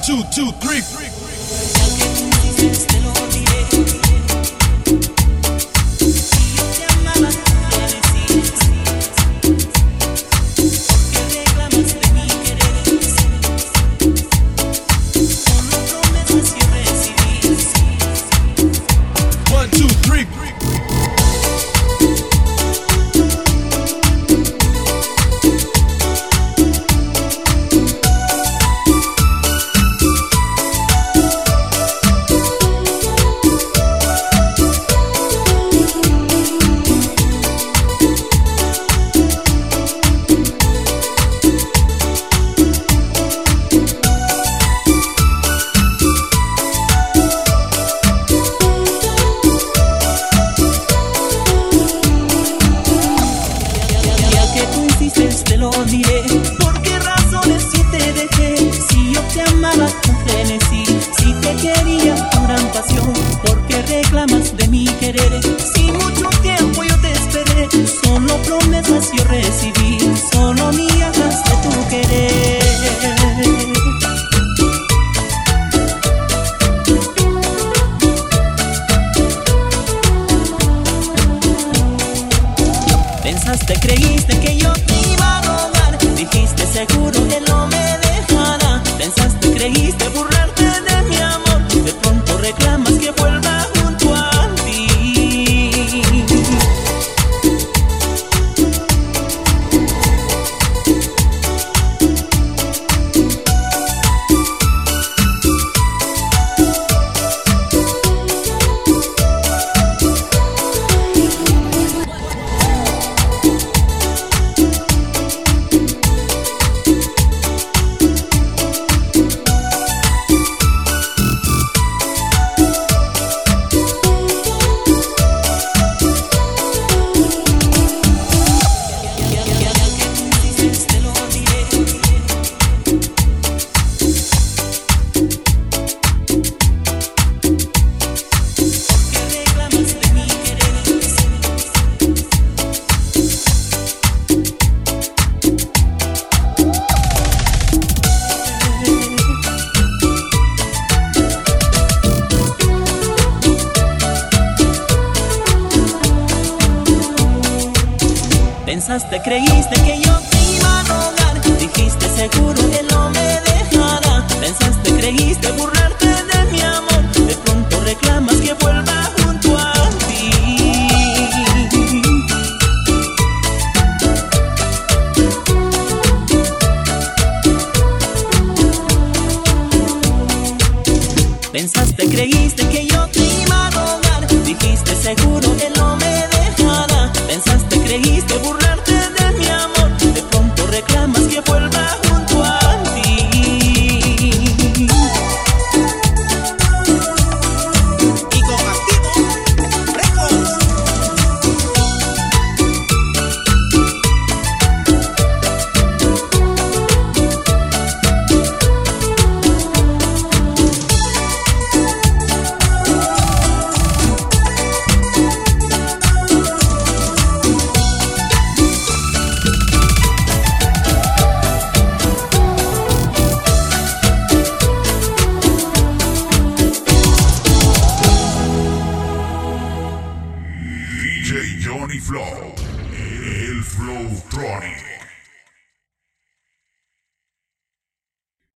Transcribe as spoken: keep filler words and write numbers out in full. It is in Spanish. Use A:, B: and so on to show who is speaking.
A: two, two, three.
B: Te lo diré. Si yo te amaba, tú me decías. ¿Por qué reclamas de mi querer? Solo promesas yo recibí.
A: One, two, three.
B: Te lo diré. ¿Por qué razones yo te dejé? Si yo te amaba con frenesí, si te quería con gran pasión, ¿por qué reclamas de mi querer? Si mucho tiempo yo te esperé, solo promesas yo recibí, solo migajas de tu querer. Pensaste, creíste que yo te iba a rogar, dijiste seguro que no me dejará. Pensaste, creíste burlarte de mi amor, de pronto reclamas que vuelva junto a ti. Pensaste, creíste que yo te iba a rogar, dijiste seguro que no me dejará. Pensaste, creíste burlarte de mi amor, de pronto reclamas que vuelva junto a ti. Pensaste, creíste que yo te iba a rogar, dijiste seguro que no me dejará. Pensaste, creíste burlarte de mi amor, de pronto reclamas que vuelva junto a ti.
C: Y con Activo Records.
D: D J Johnny Flow, el Flow Tronic.